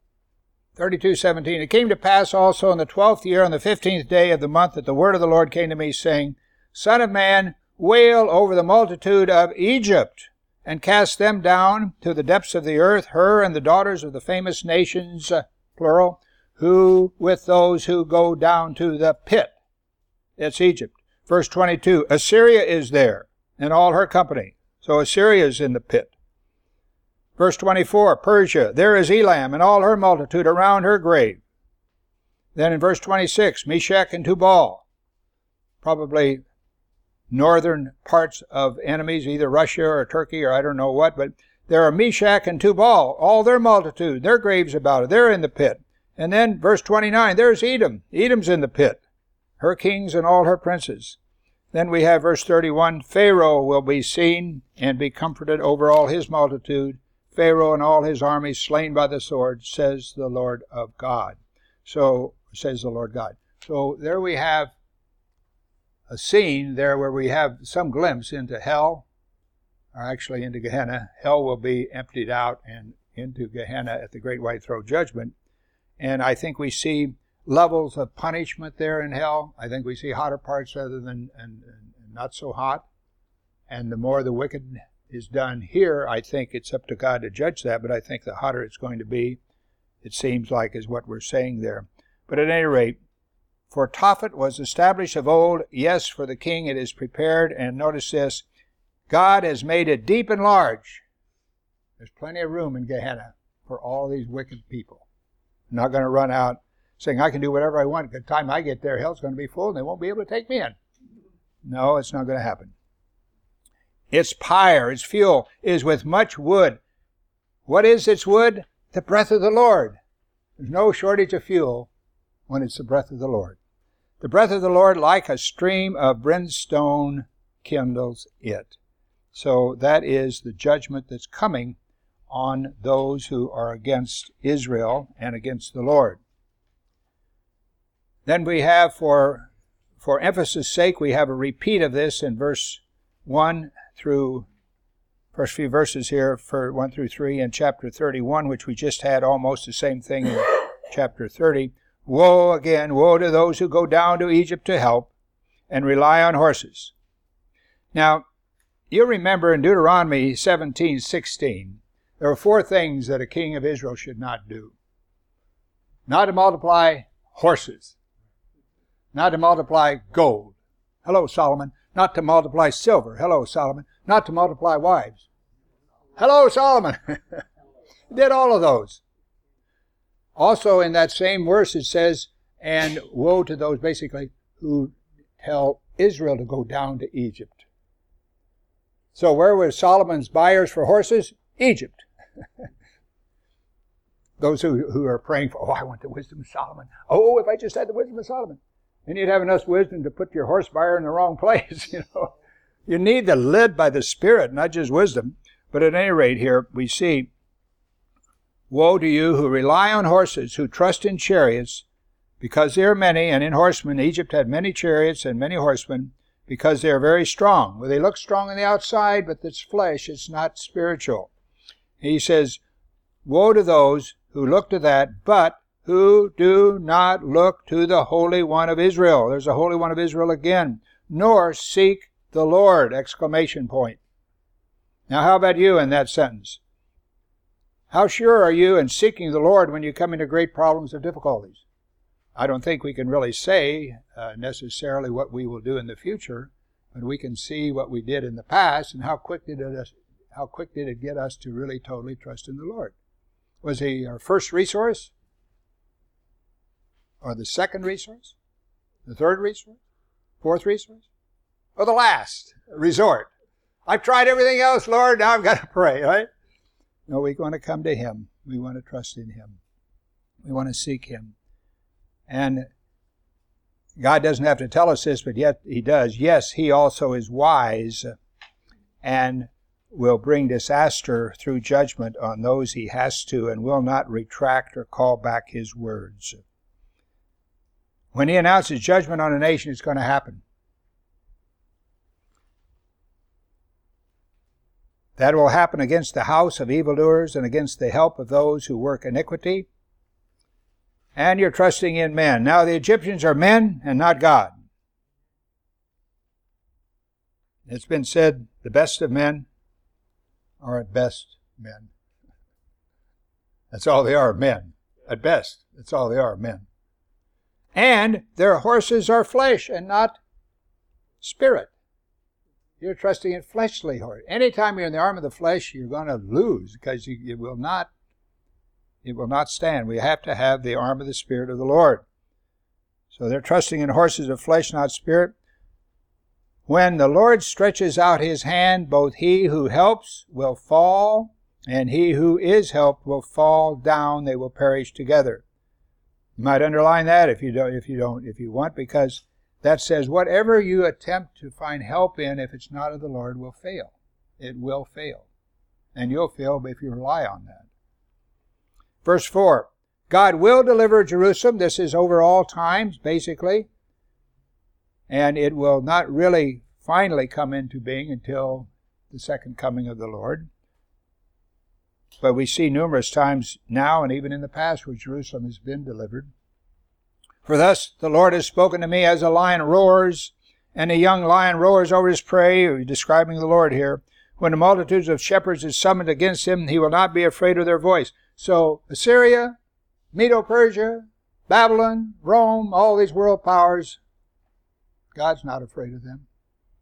it came to pass also in the 12th year, on the 15th day of the month, that the word of the Lord came to me, saying, Son of man, wail over the multitude of Egypt, and cast them down to the depths of the earth, her and the daughters of the famous nations, plural, who with those who go down to the pit. It's Egypt. Verse 22, Assyria is there, and all her company. So Assyria is in the pit. Verse 24, Persia, there is Elam, and all her multitude around her grave. Then in verse 26, Meshach and Tubal, probably northern parts of enemies, either Russia or Turkey or I don't know what, but there are Meshach and Tubal, all their multitude, their graves about it, they're in the pit. And then verse 29, there's Edom. Edom's in the pit, her kings and all her princes. Then we have verse 31, Pharaoh will be seen and be comforted over all his multitude, Pharaoh and all his armies slain by the sword, says the Lord of God. So, says the Lord God. So there we have a scene there where we have some glimpse into hell, or actually into Gehenna. Hell will be emptied out and into Gehenna at the Great White Throne Judgment. And I think we see levels of punishment there in hell. I think we see hotter parts other than and not so hot. And the more the wicked is done here, I think it's up to God to judge that, but I think the hotter it's going to be, it seems like, is what we're saying there. But at any rate, for Tophet was established of old, yes, for the king it is prepared, and notice this, God has made it deep and large. There's plenty of room in Gehenna for all these wicked people. I'm not going to run out saying I can do whatever I want. By the time I get there, hell's going to be full and they won't be able to take me in. No, it's not going to happen. Its pyre, its fuel, is with much wood. What is its wood? The breath of the Lord. There's no shortage of fuel when it's the breath of the Lord. The breath of the Lord, like a stream of brimstone, kindles it. So that is the judgment that's coming on those who are against Israel and against the Lord. Then we have, for emphasis' sake, we have a repeat of this in verse 1 through, first few verses here, for 1 through 3 in chapter 31, which we just had almost the same thing in chapter 30. Woe again, woe to those who go down to Egypt to help and rely on horses. Now, you remember in Deuteronomy 17:16, there were 4 things that a king of Israel should not do. Not to multiply horses. Not to multiply gold. Hello, Solomon. Not to multiply silver. Hello, Solomon. Not to multiply wives. Hello, Solomon. Did all of those. Also in that same verse it says, and woe to those basically who tell Israel to go down to Egypt. So where were Solomon's buyers for horses? Egypt. Those who are praying for, I want the wisdom of Solomon. Oh, if I just had the wisdom of Solomon. And you'd have enough wisdom to put your horse buyer in the wrong place, You need the led by the Spirit, not just wisdom. But at any rate here, we see, woe to you who rely on horses, who trust in chariots, because they are many, and in horsemen. Egypt had many chariots and many horsemen, because they are very strong. Well, they look strong on the outside, but it's flesh, it's not spiritual. He says, woe to those who look to that, but who do not look to the Holy One of Israel. There's a Holy One of Israel again. Nor seek the Lord! Exclamation point. Now how about you in that sentence? How sure are you in seeking the Lord when you come into great problems or difficulties? I don't think we can really say necessarily what we will do in the future, but we can see what we did in the past and how quick did it get us to really totally trust in the Lord. Was He our first resource? Or the second resource? The third resource? Fourth resource? or the last resort. I've tried everything else, Lord, now I've got to pray, right? No, we want to come to Him. We want to trust in Him. We want to seek Him. And God doesn't have to tell us this, but yet He does. Yes, He also is wise and will bring disaster through judgment on those He has to, and will not retract or call back His words. When He announces judgment on a nation, it's going to happen. That will happen against the house of evildoers and against the help of those who work iniquity. And you're trusting in men. Now the Egyptians are men and not God. It's been said, the best of men are at best men. That's all they are, men. At best, that's all they are, men. And their horses are flesh and not spirit. You're trusting in fleshly horse. Anytime you're in the arm of the flesh, you're going to lose because it will not stand. We have to have the arm of the Spirit of the Lord. So they're trusting in horses of flesh, not spirit. When the Lord stretches out His hand, both he who helps will fall, and he who is helped will fall down. They will perish together. You might underline that if you want, because that says whatever you attempt to find help in, if it's not of the Lord, will fail. It will fail. And you'll fail if you rely on that. Verse 4, God will deliver Jerusalem. This is over all times, basically. And it will not really finally come into being until the second coming of the Lord. But we see numerous times now and even in the past where Jerusalem has been delivered. For thus the Lord has spoken to me as a lion roars, and a young lion roars over his prey, describing the Lord here. When the multitudes of shepherds is summoned against him, he will not be afraid of their voice. So Assyria, Medo-Persia, Babylon, Rome, all these world powers, God's not afraid of them.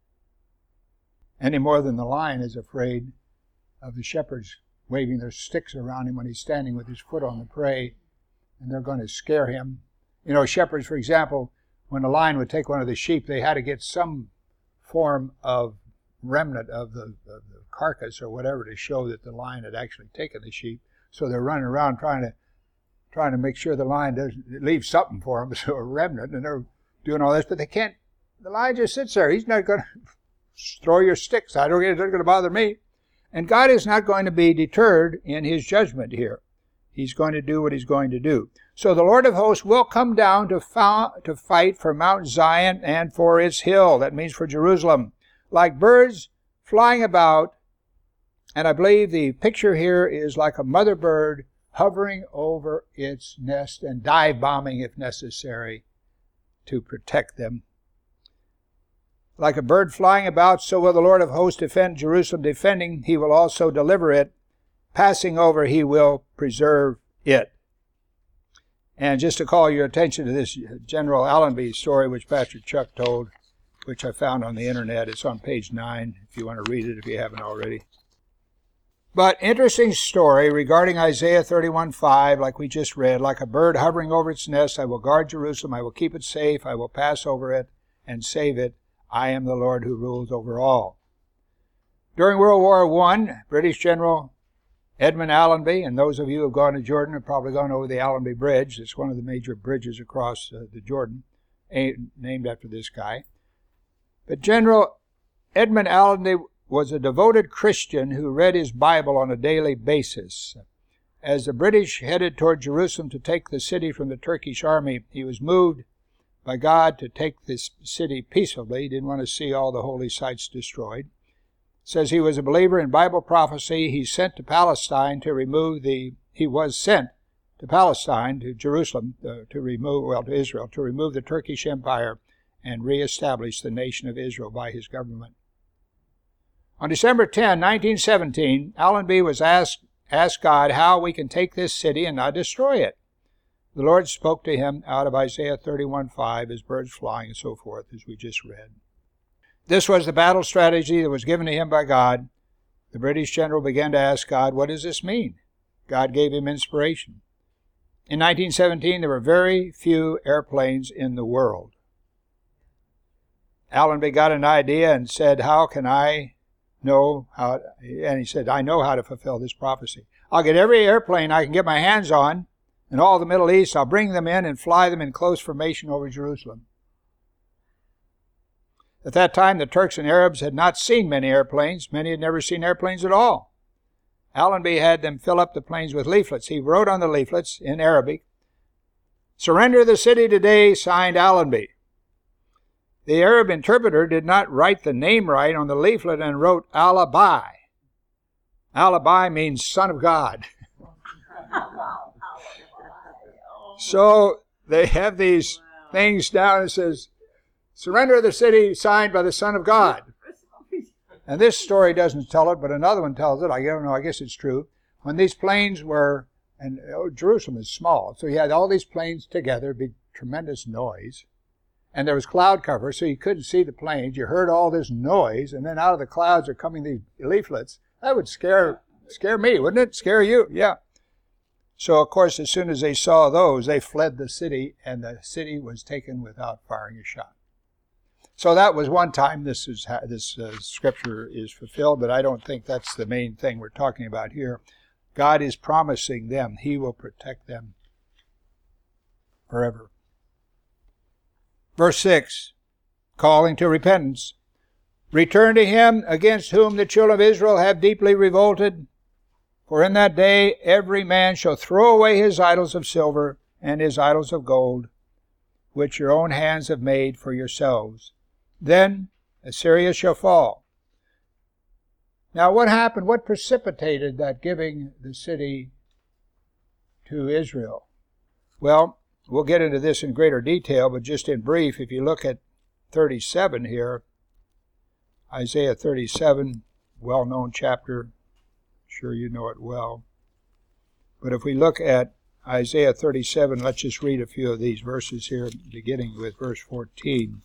Any more than the lion is afraid of the shepherds waving their sticks around him when he's standing with his foot on the prey, and they're going to scare him. You know, shepherds, for example, when a lion would take one of the sheep, they had to get some form of remnant of the carcass or whatever to show that the lion had actually taken the sheep. So they're running around trying to make sure the lion doesn't leave something for them, so a remnant, and they're doing all this, but they can't. The lion just sits there. He's not going to throw your sticks. It's not going to bother me. And God is not going to be deterred in His judgment here. He's going to do what He's going to do. So the Lord of hosts will come down to fight for Mount Zion and for its hill. That means for Jerusalem. Like birds flying about, and I believe the picture here is like a mother bird hovering over its nest and dive bombing if necessary to protect them. Like a bird flying about, so will the Lord of hosts defend Jerusalem. Defending, He will also deliver it. Passing over, He will preserve it. And just to call your attention to this General Allenby story, which Pastor Chuck told, which I found on the internet. It's on page 9, if you want to read it, if you haven't already. But interesting story regarding Isaiah 31:5, like we just read. Like a bird hovering over its nest, I will guard Jerusalem. I will keep it safe. I will pass over it and save it. I am the Lord who rules over all. During World War I, British General Edmund Allenby, and those of you who have gone to Jordan have probably gone over the Allenby Bridge. It's one of the major bridges across the Jordan, named after this guy. But General Edmund Allenby was a devoted Christian who read his Bible on a daily basis. As the British headed toward Jerusalem to take the city from the Turkish army, he was moved by God to take this city peaceably. He didn't want to see all the holy sites destroyed. It says he was a believer in Bible prophecy. He was sent to Palestine, to Jerusalem, to Israel, to remove the Turkish Empire and reestablish the nation of Israel by his government. On December 10, 1917, Allenby was asked God how we can take this city and not destroy it. The Lord spoke to him out of Isaiah 31:5, as birds flying and so forth, as we just read. This was the battle strategy that was given to him by God. The British general began to ask God, what does this mean? God gave him inspiration. In 1917, there were very few airplanes in the world. Allenby got an idea and said, how can I know how? And he said, I know how to fulfill this prophecy. I'll get every airplane I can get my hands on in all the Middle East. I'll bring them in and fly them in close formation over Jerusalem. At that time, the Turks and Arabs had not seen many airplanes. Many had never seen airplanes at all. Allenby had them fill up the planes with leaflets. He wrote on the leaflets in Arabic, "Surrender the city today, signed Allenby." The Arab interpreter did not write the name right on the leaflet and wrote Alabai. Alabai means son of God. So they have these things down that says, "Surrender the city, signed by the Son of God." And this story doesn't tell it, but another one tells it. I don't know, I guess it's true. When these planes were, and Jerusalem is small, so you had all these planes together, big tremendous noise. And there was cloud cover, so you couldn't see the planes. You heard all this noise, and then out of the clouds are coming these leaflets. That would scare me, wouldn't it? Scare you? Yeah. So, of course, as soon as they saw those, they fled the city, and the city was taken without firing a shot. So that was one time this scripture is fulfilled, but I don't think that's the main thing we're talking about here. God is promising them He will protect them forever. Verse 6, calling to repentance. "Return to Him against whom the children of Israel have deeply revolted. For in that day every man shall throw away his idols of silver and his idols of gold, which your own hands have made for yourselves. Then Assyria shall fall." Now what happened? What precipitated that giving the city to Israel? Well, we'll get into this in greater detail, but just in brief, if you look at 37 here, Isaiah 37, well-known chapter. Sure you know it well. But if we look at Isaiah 37, let's just read a few of these verses here, beginning with verse 14.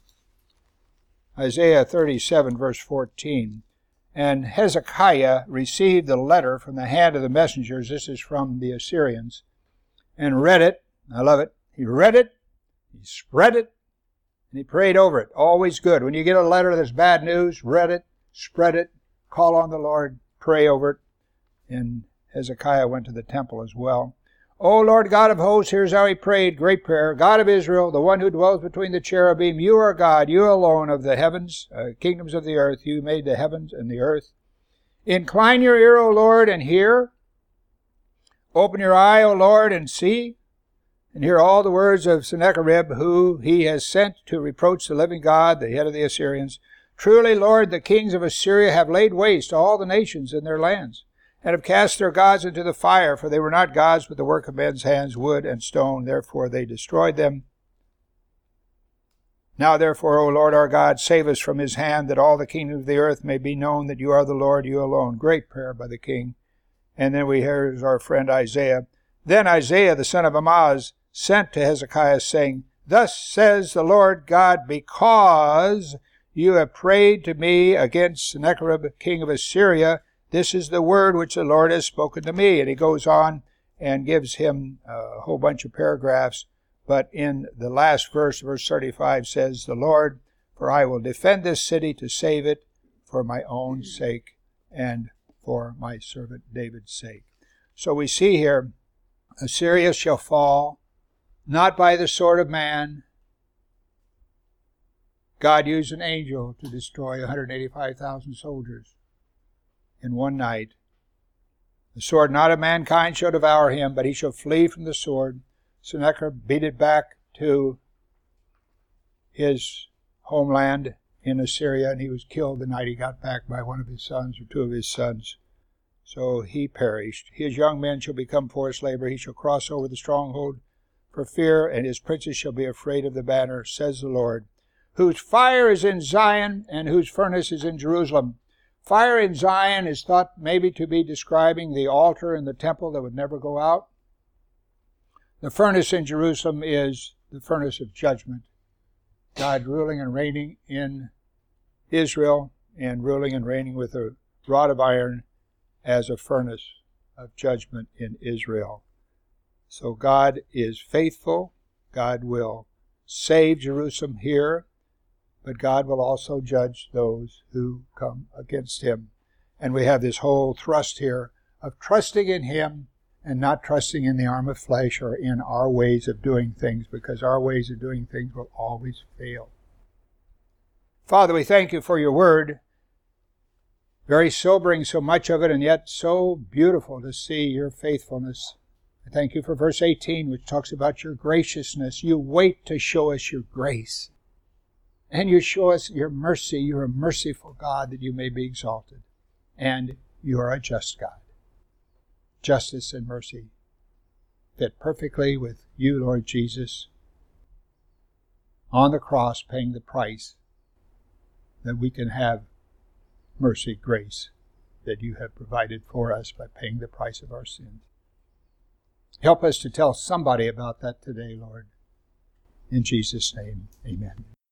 Isaiah 37, verse 14. "And Hezekiah received the letter from the hand of the messengers," this is from the Assyrians, "and read it." I love it. He read it, he spread it, and he prayed over it. Always good. When you get a letter that's bad news, read it, spread it, call on the Lord, pray over it. And Hezekiah went to the temple as well. "O Lord God of hosts," here's how he prayed, great prayer, "God of Israel, the one who dwells between the cherubim, you are God, you alone of the heavens, kingdoms of the earth, you made the heavens and the earth. Incline your ear, O Lord, and hear. Open your eye, O Lord, and see. And hear all the words of Sennacherib, who he has sent to reproach the living God, the head of the Assyrians. Truly, Lord, the kings of Assyria have laid waste all the nations in their lands, and have cast their gods into the fire, for they were not gods, but the work of men's hands, wood and stone. Therefore they destroyed them. Now therefore, O Lord our God, save us from his hand, that all the kingdoms of the earth may be known that you are the Lord, you alone." Great prayer by the king. And then we hear our friend Isaiah. "Then Isaiah the son of Amoz sent to Hezekiah, saying, Thus says the Lord God, because you have prayed to me against Sennacherib, king of Assyria, this is the word which the Lord has spoken to me." And he goes on and gives him a whole bunch of paragraphs. But in the last verse, verse 35, says, "The Lord, for I will defend this city to save it for my own sake and for my servant David's sake." So we see here, Assyria shall fall, not by the sword of man. God used an angel to destroy 185,000 soldiers in one night. "The sword not of mankind shall devour him, but he shall flee from the sword." Sennacherib beat it back to his homeland in Assyria, and he was killed the night he got back by one of his sons or two of his sons. So he perished. "His young men shall become forced labor. He shall cross over the stronghold for fear, and his princes shall be afraid of the banner, says the Lord, whose fire is in Zion and whose furnace is in Jerusalem." Fire in Zion is thought maybe to be describing the altar in the temple that would never go out. The furnace in Jerusalem is the furnace of judgment. God ruling and reigning in Israel and ruling and reigning with a rod of iron as a furnace of judgment in Israel. So God is faithful. God will save Jerusalem here. but God will also judge those who come against him. And we have this whole thrust here of trusting in him and not trusting in the arm of flesh or in our ways of doing things, because our ways of doing things will always fail. Father, we thank you for your word. Very sobering, so much of it, and yet so beautiful to see your faithfulness. I thank you for verse 18, which talks about your graciousness. You wait to show us your grace. And you show us your mercy. You're a merciful God, that you may be exalted. And you are a just God. Justice and mercy fit perfectly with you, Lord Jesus, on the cross paying the price that we can have mercy, grace that you have provided for us by paying the price of our sins. Help us to tell somebody about that today, Lord. In Jesus' name, amen.